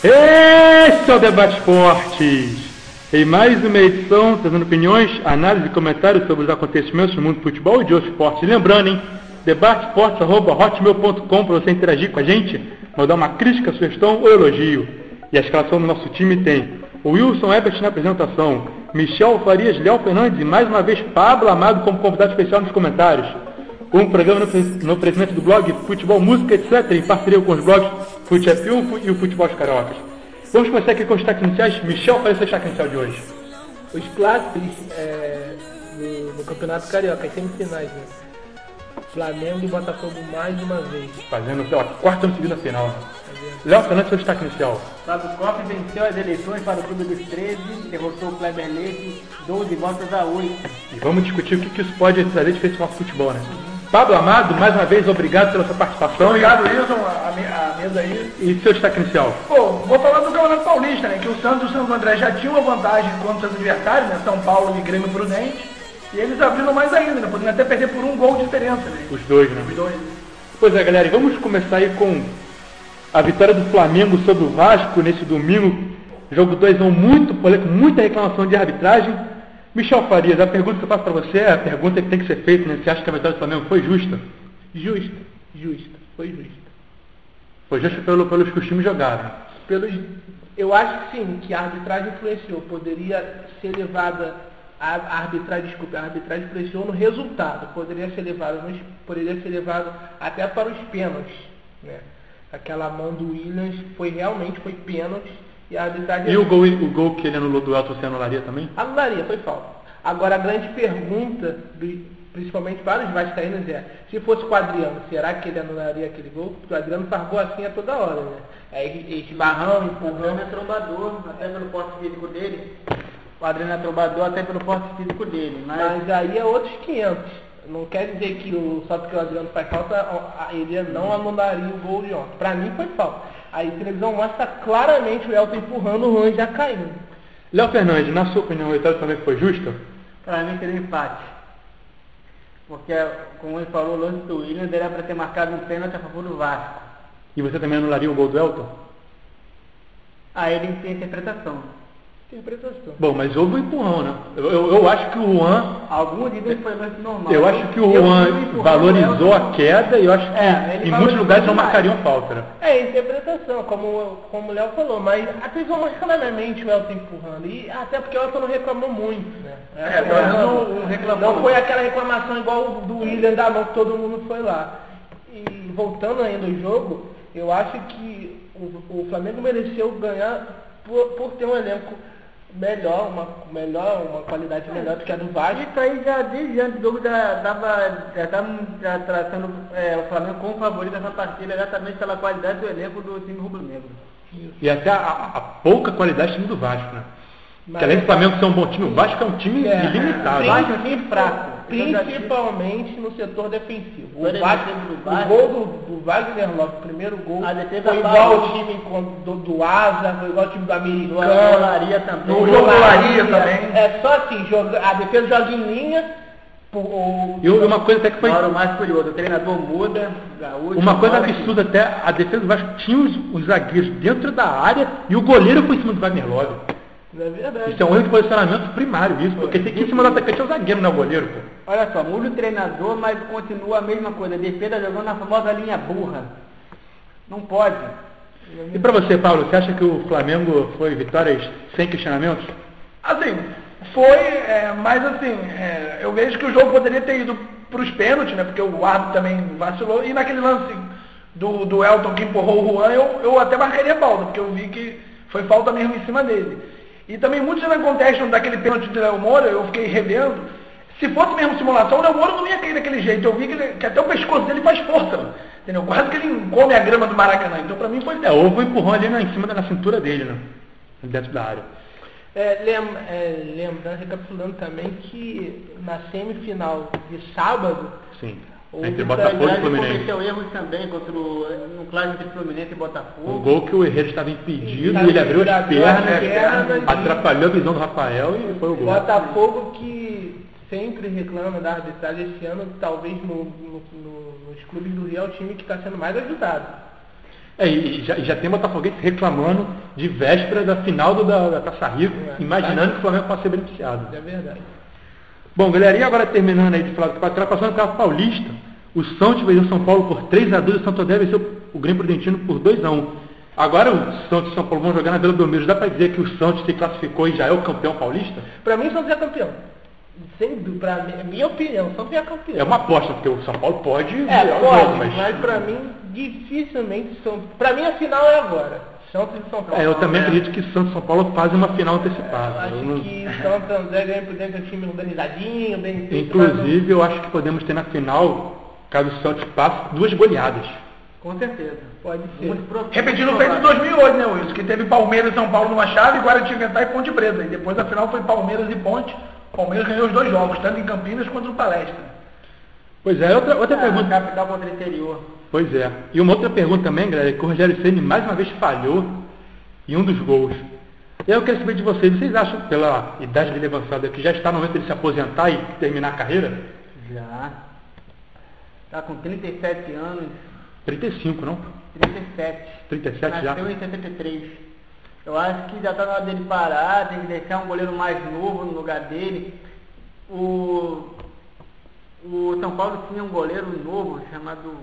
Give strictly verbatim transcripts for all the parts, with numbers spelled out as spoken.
Esse é o Debate Esportes. Em mais uma edição, trazendo opiniões, análise e comentários sobre os acontecimentos no mundo do futebol e de outros esportes. Lembrando, hein, debate esportes arroba hotmail ponto com para você interagir com a gente, mandar uma crítica, sugestão ou elogio. E a escalação do nosso time tem o Wilson Ebert na apresentação, Michel Farias, Léo Fernandes e mais uma vez Pablo Amado como convidado especial nos comentários. Um programa no, no oferecimento do blog Futebol, Música, etcétera, em parceria com os blogs Fute F um e o Futebol dos Cariocas. Vamos começar aqui com os destaques iniciais. Michel, qual é o seu destaque inicial de hoje? Os clássicos é, do, do Campeonato Carioca, as semifinais, né? Flamengo e Botafogo mais uma vez. Fazendo pela quarta ou segunda final. Né? Léo Fernandes, seu destaque inicial. Fábio Koff venceu as eleições para o Clube dos treze, derrotou o Kleber Leite, doze votos a oito. E vamos discutir o que, que isso pode trazer de feito no nosso futebol, né? Uhum. Pablo Amado, mais uma vez, obrigado pela sua participação. Obrigado, Wilson, a, a mesa aí. E seu destaque inicial? Pô, vou falar do Campeonato Paulista, né? Que o Santos e o Santo André já tinham uma vantagem contra os adversários, né? São Paulo e Grêmio Prudente. E eles abriram mais ainda, né? Podendo até perder por um gol de diferença, né? Os dois, né? Os dois. Pois é, galera, e vamos começar aí com a vitória do Flamengo sobre o Vasco nesse domingo. Jogo dois a um muito polêmico, muita reclamação de arbitragem. Michel Farias, a pergunta que eu faço para você é a pergunta que tem que ser feita, né? Você acha que a vitória do Flamengo foi justa? Justa, justa, foi justa. Foi justa pelo, pelos que os times jogaram. Pelos, eu acho que sim, que a arbitragem influenciou. Poderia ser levada, a, a arbitragem, desculpa, a arbitragem influenciou no resultado. Poderia ser levado, nos, poderia ser levado até para os pênaltis, né? Aquela mão do Williams foi realmente foi pênalti. E, a arbitragem... e o, gol, o gol que ele anulou do Elton, você anularia também? Anularia, foi falta. Agora a grande pergunta, principalmente para os vascaínos, é: se fosse com o Adriano, será que ele anularia aquele gol? Porque o Adriano faz gol assim a toda hora, né? É esbarrão, empurrão. O Adriano é trombador, até pelo porte físico dele. O Adriano é trombador até pelo porte físico dele. Mas, mas aí é outros quinhentos. Não quer dizer que o, só porque o Adriano faz falta, ele não anularia o gol de ontem. Para mim foi falta. Aí a televisão mostra claramente o Elton empurrando o Juan já caindo. Léo Fernandes, na sua opinião, a vitória também foi justa? Para mim seria um empate. Porque, como ele falou, o lance do Williams era para ter marcado um pênalti a favor do Vasco. E você também anularia o gol do Elton? Aí ele tem interpretação. Interpretação. Bom, mas houve um empurrão, né? Eu, eu, eu acho que o Juan... Alguns dizem que foi lance normal. Eu acho que o Juan valorizou a queda e eu acho que é, em muitos lugares não marcariam falta, né? É, interpretação, como, como o Léo falou, mas a televisão mostra claramente o Elton empurrando. E até porque o Elton não reclamou muito, né? É, é, não, não, reclamou. Não foi aquela reclamação igual do William da mão que todo mundo foi lá. E voltando ainda ao jogo, eu acho que o, o Flamengo mereceu ganhar por, por ter um elenco melhor, uma, melhor, uma qualidade melhor do que a do Vasco. Isso aí já desde antes do jogo já estava tratando é, o Flamengo como favorito dessa partida, exatamente pela qualidade do elenco do time rubro-negro. E até a, a pouca qualidade do time do Vasco, né? Porque além do Flamengo ser um bom time, o Vasco é um time é, ilimitado. O Vasco é um time fraco, principalmente no setor defensivo. O, Vasco, do Vasco, o gol do, do Wagner Lopes, o primeiro gol, a defesa foi igual ao time do, do Asa, foi igual ao time do Americano. Olaria também. No jogo Olaria também. É só assim, joga, a defesa joga em linha. O, e uma coisa até que foi... Agora o mais curioso, o treinador muda. Gaúcho, uma coisa absurda até, a defesa do Vasco tinha os, os zagueiros dentro da área e o goleiro foi em cima do Wagner Lopes. É verdade. Isso é um erro de posicionamento primário, isso, porque tem que ir em cima do atacante é o zagueiro, não é o goleiro, pô. Olha só, muda o treinador, mas continua a mesma coisa. A defesa jogando na famosa linha burra. Não pode. E pra você, Paulo, você acha que o Flamengo foi vitórias sem questionamentos? Assim, foi, é, mas assim, é, eu vejo que o jogo poderia ter ido para os pênaltis, né? Porque o árbitro também vacilou. E naquele lance do, do Elton que empurrou o Juan, eu, eu até marcaria falta, porque eu vi que foi falta mesmo em cima dele. E também muitos ainda contestam daquele pênalti do Léo Moura, eu fiquei revendo. Se fosse mesmo simulação, o Léo Moura não ia cair daquele jeito. Eu vi que, ele, que até o pescoço dele faz força, entendeu? Quase que ele come a grama do Maracanã. Então pra mim foi... É, houve um empurrão ali na, em cima da na cintura dele, né? Dentro da área. É, lem, é, lembrando, recapitulando também que na semifinal de sábado... Sim. Entre Botafogo e Fluminense. Cometeu erros também contra o, no clássico entre Fluminense e Botafogo. O gol que o Herrera estava impedido, e ele abriu as pernas, pernas atrapalhou a visão do Rafael e foi o gol. Botafogo que sempre reclama da arbitragem esse ano, talvez no, no, no, nos clubes do Rio é o time que está sendo mais ajudado. É, e já, já tem botafoguense reclamando de véspera da final do, da, da Taça Rio, é, imaginando tá. que o Flamengo possa ser beneficiado. É verdade. Bom, galera, e agora terminando aí de falar do Campeonato, passando para o Paulista, o Santos venceu o São Paulo por três a dois, o Santo André venceu o Grêmio Prudentino por dois a um. Agora o Santos e o São Paulo vão jogar na Vila Belmiro. Dá para dizer que o Santos se classificou e já é o campeão paulista? Para mim, o Santos é campeão. Sem dúvida, pra mim, é minha opinião, o Santos é campeão. É uma aposta, porque o São Paulo pode... É, pode, jogo, mas, mas para mim, dificilmente... São... Para mim, a final é agora. Santos e São Paulo. É, eu também é. acredito que Santos e São Paulo fazem uma final antecipada. É, eu acho eu não... que Santos André ganha por dentro do time organizadinho, bem... Inclusive, eu acho que podemos ter na final, caso o Santos passe, duas goleadas. Com certeza. Pode ser. Repetindo o feito de dois mil e oito, né, Wilson? Que teve Palmeiras e São Paulo numa chave, Guaratinguetá e Ponte Preta. E depois a final foi Palmeiras e Ponte. Palmeiras ganhou os dois jogos, tanto em Campinas quanto no Palestra. Pois é, outra, outra é, pergunta. Capital contra o interior. Pois é. E uma outra pergunta também, galera, é que o Rogério Ceni mais uma vez falhou em um dos gols. E aí eu quero saber de vocês, vocês acham, pela idade dele avançada, que já está no momento de se aposentar e terminar a carreira? Já. Está com trinta e sete anos. trinta e cinco, não? trinta e sete. trinta e sete já? Nasceu em setenta e três. Eu acho que já está na hora dele parar, tem que deixar um goleiro mais novo no lugar dele. O, o São Paulo tinha um goleiro novo chamado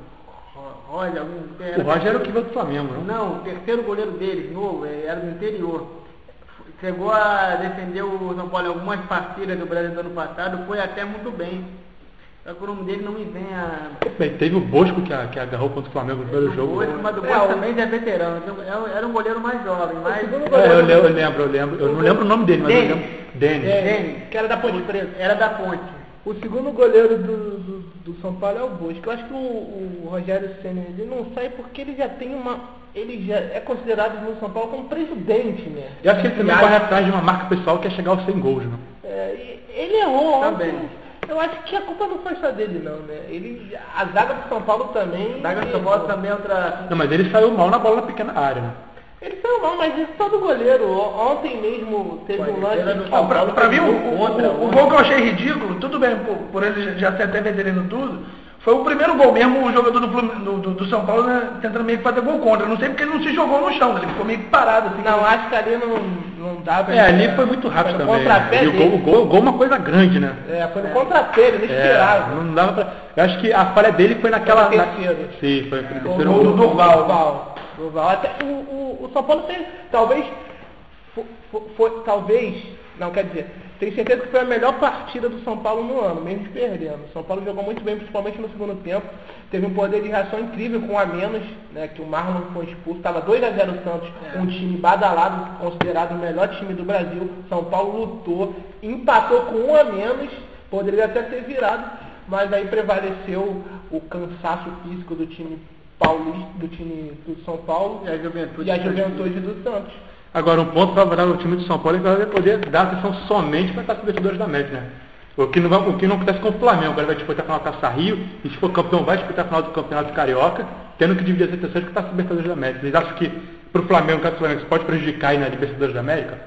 Roger. O Roger era o que veio do Flamengo, não? Não, o terceiro goleiro deles, novo, era do interior. Chegou a defender o São Paulo em algumas partidas do Brasil do ano passado, foi até muito bem. Só que o nome dele não me vem a... Bem, teve o Bosco que, que agarrou contra o Flamengo no primeiro jogo. Bosco, mas o Bosco é, também já é veterano, então era um goleiro mais jovem. Mas... É, eu, lembro, eu lembro, eu lembro. Eu não lembro o nome dele, mas Denis. eu lembro. Denis. Denis, que era da Ponte Preta. Era da Ponte. O segundo goleiro do, do, do São Paulo é o Bosco. Eu acho que o, o Rogério Ceni ele não sai porque ele já tem uma... Ele já é considerado no São Paulo como presidente, né? Eu acho que ele também corre atrás de uma marca pessoal que é chegar aos cem gols, né? É, ele errou também. Ontem. Eu acho que a culpa não foi só dele, não, né? Ele, a zaga do São Paulo também... A zaga do São Paulo também é outra... Não, mas ele saiu mal na bola na pequena área, né? Ele saiu mal, mas isso todo goleiro. Ontem mesmo teve Pode um lance... Não, pra, pra mim, o, o, o, o gol que eu achei ridículo, tudo bem, por, por ele já ser até veterano tudo, foi o primeiro gol mesmo, o jogador do, do, do, do São Paulo, né, tentando meio que fazer gol contra. Eu não sei porque ele não se jogou no chão, ele ficou meio que parado. Assim, não, acho que ali não, não dava... É, ali foi muito rápido foi também. Contrapé né? o, gol, o, gol, o gol é uma coisa grande, né? É, foi no é. contrapé, ele inesperado. É, não dava pra... Eu acho que a falha dele foi naquela... Foi no terceiro. Na... Sim, foi no é. terceiro gol. Do Durval. Durval. Durval. Até o, o, o São Paulo tem, talvez... Foi, foi, talvez... Não, quer dizer... Tenho certeza que foi a melhor partida do São Paulo no ano, mesmo perdendo. O São Paulo jogou muito bem, principalmente no segundo tempo. Teve um poder de reação incrível com um a menos, né, que o Marlon foi expulso. Estava dois a zero o Santos, é. um time badalado, considerado o melhor time do Brasil. São Paulo lutou, empatou com um a menos, poderia até ter virado, mas aí prevaleceu o cansaço físico do time paulista, do time do São Paulo e a juventude, e a juventude do Santos. Agora, um ponto favorável ao time de São Paulo é que vai poder dar atenção somente para as Libertadores da América, né? O que, não vai, o que não acontece com o Flamengo, agora vai disputar a final da Taça Rio, e se for campeão vai disputar a final do Campeonato Carioca, tendo que dividir as atenções com a Taça Libertadores da América. Vocês acham que para o Flamengo, caso o Flamengo, isso pode prejudicar aí na Libertadores da América?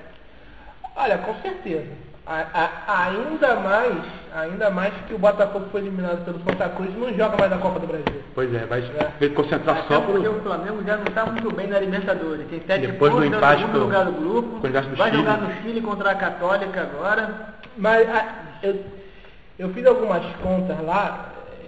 Olha, com certeza. A, a, ainda mais, ainda mais que o Botafogo foi eliminado pelo Santa Cruz e não joga mais a Copa do Brasil. Pois é, vai é. concentrar Até só porque pro... o Flamengo já não está muito bem na Libertadores. Tem sete Depois pontos, do empate no pro... lugar do grupo, do vai Chile. jogar no Chile contra a Católica agora. Mas a, eu, eu fiz algumas contas lá,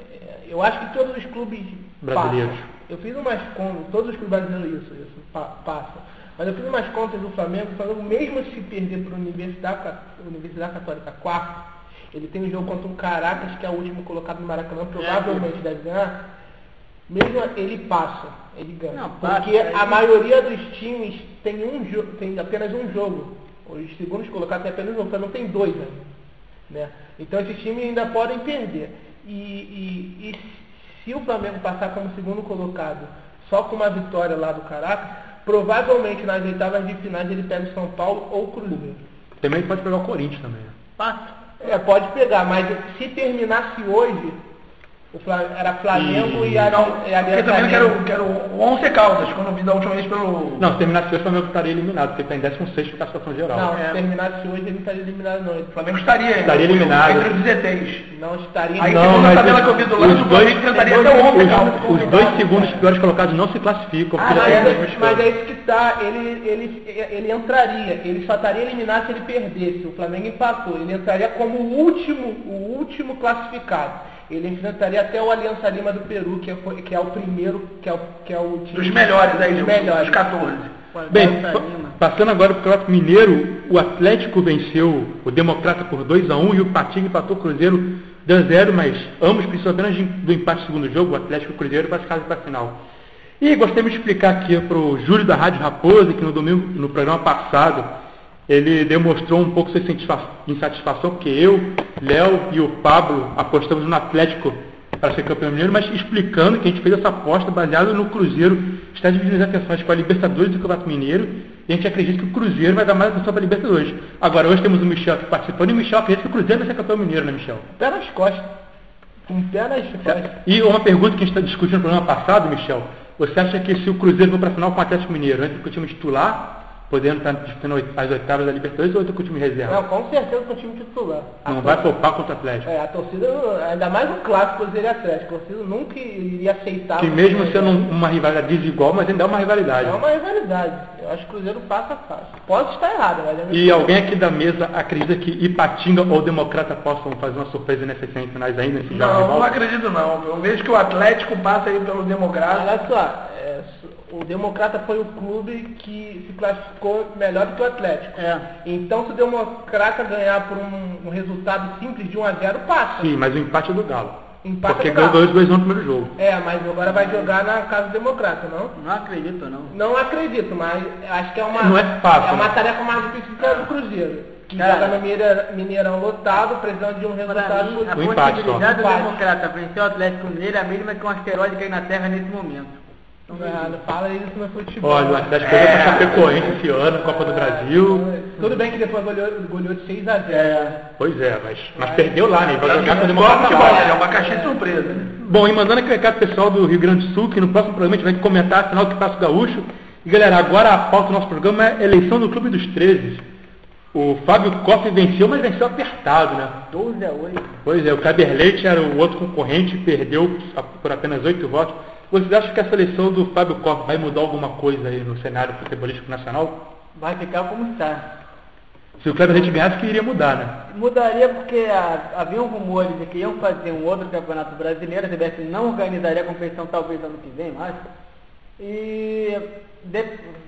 eu acho que todos os clubes brasileiros. Passam. Eu fiz umas contas, todos os clubes brasileiros isso, isso pa, passam. Mas eu fiz umas contas do Flamengo, o Flamengo mesmo se perder para a Universidade, Universidade Católica quarto, ele tem um jogo contra um Caracas, que é o último colocado no Maracanã, provavelmente deve ganhar, mesmo ele passa, ele ganha. Não, porque passa, a maioria dos times tem, um jo- tem apenas um jogo. Os segundos colocados têm apenas um jogo, o Flamengo tem dois ainda. Né? Então esses times ainda podem perder. E, e, e se o Flamengo passar como segundo colocado, só com uma vitória lá do Caracas, provavelmente nas oitavas de finais ele pega o São Paulo ou o Cruzeiro. Também pode pegar o Corinthians também. Né? Passa. É, pode pegar, mas se terminasse hoje, O Flam- era Flamengo e, E- a Não, e a eu também quero, quero o Once Caldas, quando eu vi da última vez pelo... Não, se terminasse hoje, o Flamengo estaria eliminado, porque está em décimo sexto na classificação geral. Não, É. se terminasse hoje ele não estaria eliminado não. Ele O Flamengo estaria, Estaria eliminado. entre os dezesseis. não estaria Aí, Não, segundo a mas tabela os- que eu vi do lance, os o Flamengo dois- tentaria os- até o Once os- Caldas. Os dois segundos piores colocados não se classificam, Ah, porque já mas, tem é, dois mas piores. é isso que tá, ele, ele, ele entraria, ele só estaria eliminado se ele perdesse, o Flamengo empatou, ele entraria como o último, o último classificado. Ele enfrentaria até o Aliança Lima do Peru, que é, que é o primeiro, que é o, que é o time Dos melhores aí, dos dos melhores. quatorze. Bem, pa- passando agora para o Campeonato Mineiro, o Atlético venceu o Democrata por dois a um e o Patinga empatou o Cruzeiro dois a zero, mas ambos precisam apenas de- do empate no segundo jogo, o Atlético e o Cruzeiro para casa para a final. E gostaria de explicar aqui para o Júlio da Rádio Raposa, que no domingo, no programa passado, ele demonstrou um pouco sua insatisfa- insatisfação, porque eu, Léo e o Pablo apostamos no Atlético para ser campeão mineiro, mas explicando que a gente fez essa aposta baseada no Cruzeiro está dividindo as atenções com a Libertadores e o Campeonato Mineiro, e a gente acredita que o Cruzeiro vai dar mais atenção para a Libertadores. Agora, hoje temos o Michel aqui participando, e o Michel acredita que o Cruzeiro vai ser campeão mineiro, né, Michel? Pé nas costas. Com o pé nas costas. E uma pergunta que a gente está discutindo no programa passado, Michel, você acha que se o Cruzeiro for para a final com o Atlético Mineiro, entra com o time titular, podendo estar disputando as oitavas da Libertadores, ou entra com o time reserva? Não, com certeza com o time titular. A Não tor- vai poupar contra o Atlético. É, a torcida, ainda mais um clássico Cruzeiro e Atlético, a torcida nunca iria aceitar. Que o mesmo Cruzeiro. sendo um- uma rivalidade desigual, mas ainda é uma rivalidade. É uma rivalidade. Eu acho que o Cruzeiro passa fácil. Posso estar errado, mas é E alguém aqui da mesa acredita que Ipatinga ou Democrata possam fazer uma surpresa nessas semifinais ainda, nesse jogo Não, rival? não acredito não. Eu vejo que o Atlético passa aí pelo Democrata. Olha só, é, o Democrata foi o clube que se classificou melhor do que o Atlético. É. Então, se o Democrata ganhar por um, um resultado simples de um a zero, passa. Sim, mas o empate é do Galo. Empate Porque é do ganhou Galo. dois dois no primeiro jogo. É, mas agora vai jogar na casa do Democrata, não? Não acredito, não. Não acredito, mas acho que é uma, Não é fácil, é uma né? tarefa mais difícil que a do Cruzeiro. Que Cara, joga no Mineira- Mineirão lotado, precisando de um Pra resultado mim, a O empate só. possibilidade do Empate. Democrata vencer o Atlético Mineiro é a mesma que um asteroide cair na Terra nesse momento. Ah, não fala isso no futebol. Olha, o Atlético foi para Chapecoense esse ano, Copa do Brasil. Tudo bem que depois goleou, goleou de seis a zero. É. Pois é, mas, mas perdeu lá, né? Vai Sabe jogar com o que Democrata futebol, fora. é uma caixinha de surpresa. Né? Bom, e mandando aqui o recado pessoal do Rio Grande do Sul, que no próximo programa a gente vai comentar a final do Passo Gaúcho. E galera, agora a pauta do nosso programa é eleição do Clube dos treze. O Fábio Koff venceu, mas venceu apertado, né? doze a oito. Pois é, o Kleber Leite era o outro concorrente, perdeu por apenas oito votos. Vocês acham que essa eleição do Fábio Koff vai mudar alguma coisa aí no cenário futebolístico nacional? Vai ficar como está. Se o Kleber Leite ganhasse, que iria mudar, né? Mudaria porque ah, haviam rumores de que iam fazer um outro campeonato brasileiro, a C B F não organizaria a competição talvez ano que vem, mais. E de,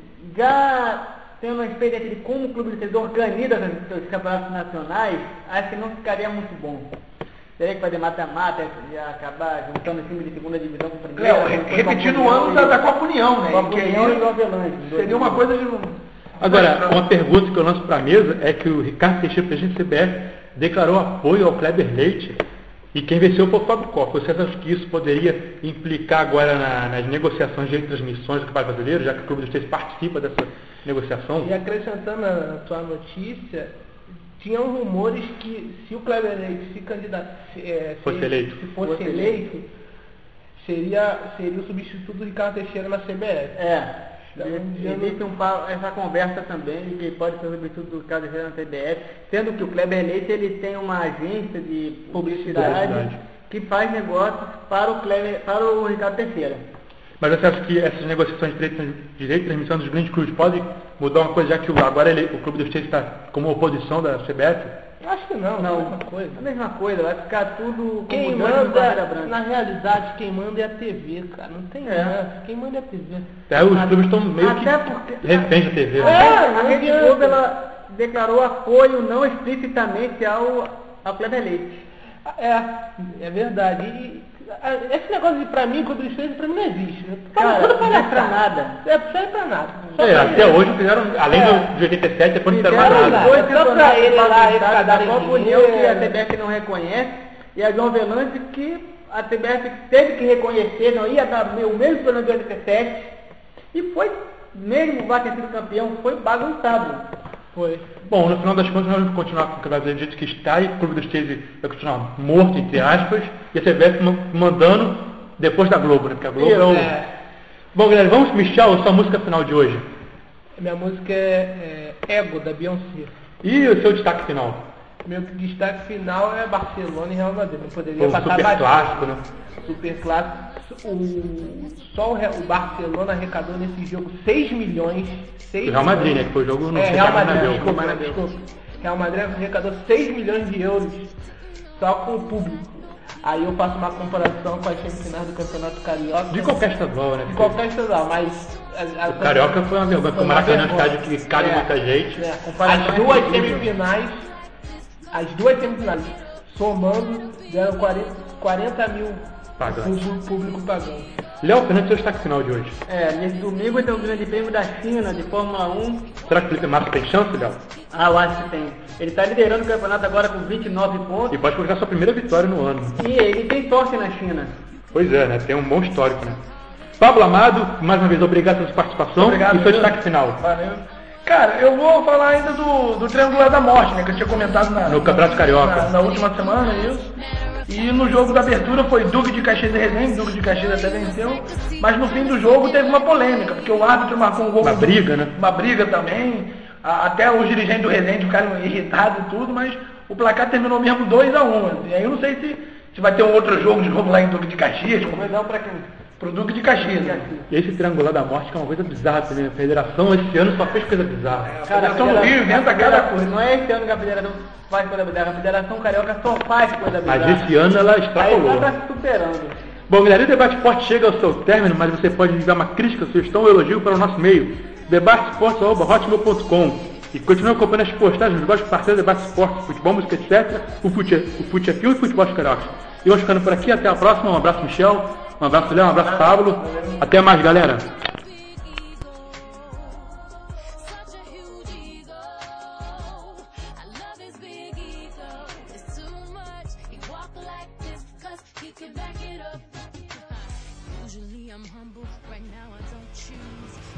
já tendo uma experiência de como o clube de treze organiza os seus campeonatos nacionais, acho que não ficaria muito bom. Teria que fazer mata-mata e acabar juntando o time de segunda divisão com a primeira. Léo, depois repetindo com o a ano da, da Copa União, né? Copa Que União aí e Nova Zelândia. seria uma coisa de... Agora, uma pergunta que eu lanço para a mesa é que o Ricardo Teixeira, presidente do C B F, declarou apoio ao Kleber Leite e quem venceu foi o Fábio Koff. Você acha que isso poderia implicar agora na, nas negociações de transmissões do Campeonato Brasileiro, já que o Clube dos treze participa dessa negociação? E acrescentando a tua notícia, tinham rumores que se o Kleber Leite se candidato, é, Fosse se, eleito. se fosse Fosse eleito, seria, seria o substituto do Ricardo Teixeira na C B F. É, Então, existe um, pa- essa conversa também de que pode ser sobretudo do caso na C B F, sendo que o Kleber Leite ele tem uma agência de publicidade, Publicidade. que faz negócios para o, Kleber, para o Ricardo Teixeira. Mas você acha que essas negociações de direito de direito de transmissão dos grandes clubes podem mudar uma coisa, já que o- agora ele, o Clube dos treze está como oposição da C B F? Acho que não, não é a mesma coisa. A mesma coisa, vai ficar tudo Quem como Jorge no Bandeira manda, Branca. na realidade, quem manda é a T V, cara. Não tem É. nada. Quem manda é a T V. Até os clubes estão meio Até que porque- reféns da T V. É, né? A não Rede adianta. Globo ela declarou apoio não explicitamente ao, ao Kleber Leite. É, é verdade. E, a- esse negócio de pra mim, Clube dos treze, pra mim não existe. Né? Cara, Tudo não serve pra palhaçada. nada. É, não serve pra nada. Só É, pra até ele. hoje fizeram, além É. do de oitenta e sete, depois não fizeram mais Fizeram nada. lá. Dois Só pra campeonatos ele lá, bagunçados ele da dar Copa dinheiro. União que a C B F não reconhece, e a João Velante que a C B F teve que reconhecer, não ia dar o mesmo plano de oitenta e sete, e foi, mesmo o Vasco ter sido campeão, foi bagunçado. Foi. Bom, no final das contas, nós vamos continuar com o campeonato do jeito que está e o Clube dos treze vai continuar morto, entre aspas, e a C B F mandando depois da Globo, né? Porque a Globo é o... É. Bom, galera, vamos, Michel, sua música final de hoje. Minha música é, é Ego, da Beyoncé. E o seu destaque final? Meu destaque final é Barcelona e Real Madrid. Não poderia Foi um passar super batido. clássico, né? Super clássico. O, só o, Re- o Barcelona arrecadou nesse jogo seis milhões. seis O Real Madrid, milhões. né? Que foi o jogo no É, Real Madrid, Bernabéu. desculpa, desculpa. Real Madrid arrecadou seis milhões de euros só com o público. Aí eu faço uma comparação com as semifinais do Campeonato Carioca. De qualquer estadual, né? De qualquer estadual, mas... A, a, O Carioca foi uma vergonha, porque o Maracanã é um estádio que cabe É, muita gente. é. As duas semifinais, as duas semifinais, somando, deram quarenta, quarenta mil Pagantes. público, público pagando. Léo Fernandes, seu destaque final de hoje. É, nesse domingo tem o Grande Prêmio da China, de Fórmula um. Será que o Felipe Massa tem chance, Léo? Ah, eu acho que tem. Ele está liderando o campeonato agora com vinte e nove pontos. E pode colocar sua primeira vitória no ano. E ele tem sorte na China. Pois é, né? Tem um bom histórico, né? Pablo Amado, mais uma vez, obrigado pela sua participação. Obrigado, e seu viu? destaque final. Valeu. Cara, eu vou falar ainda do, do Triangular da Morte, né? Que eu tinha comentado na, No Campeonato Carioca. na, na última semana, isso. E no jogo da abertura foi Duque de Caxias e Resende, Duque de Caxias até venceu. Mas no fim do jogo teve uma polêmica, porque o árbitro marcou um gol. Uma do- briga, né? Uma briga também. A- até os dirigentes do Resende ficaram irritados e tudo, mas o placar terminou mesmo dois a um. E aí eu não sei se, se vai ter um outro jogo de novo lá em Duque de Caxias. Vai dar um pra quem? Pro Duque de Caxias. Né? E esse triangular da morte que é uma coisa bizarra também. A federação esse ano só fez coisa bizarra. Cara, a Federação do Rio inventa a cada federação- coisa. Não é esse ano que a federação faz coisa bizarra, a federação carioca só faz coisa bizarra. Mas esse ano ela Aí extrapolou. ela tá se superando. Bom, galera, o Debate Esporte chega ao seu término, mas você pode enviar uma crítica, sugestão ou elogio para o nosso e-mail, debate esporte arroba hotmail ponto com. E continue acompanhando as postagens dos nossos parceiros Debate Esporte, futebol, música, etcétera, o Fute, o Fute F um e o Futebol Carioca. E vamos ficando por aqui, até a próxima. Um abraço, Michel. Um abraço, Léo. Um abraço, Pablo. Até mais, galera. Such a huge ego. I love his big ego. It's too much. He walk like this 'cause he could back it up. Usually I'm humble, right now I don't choose.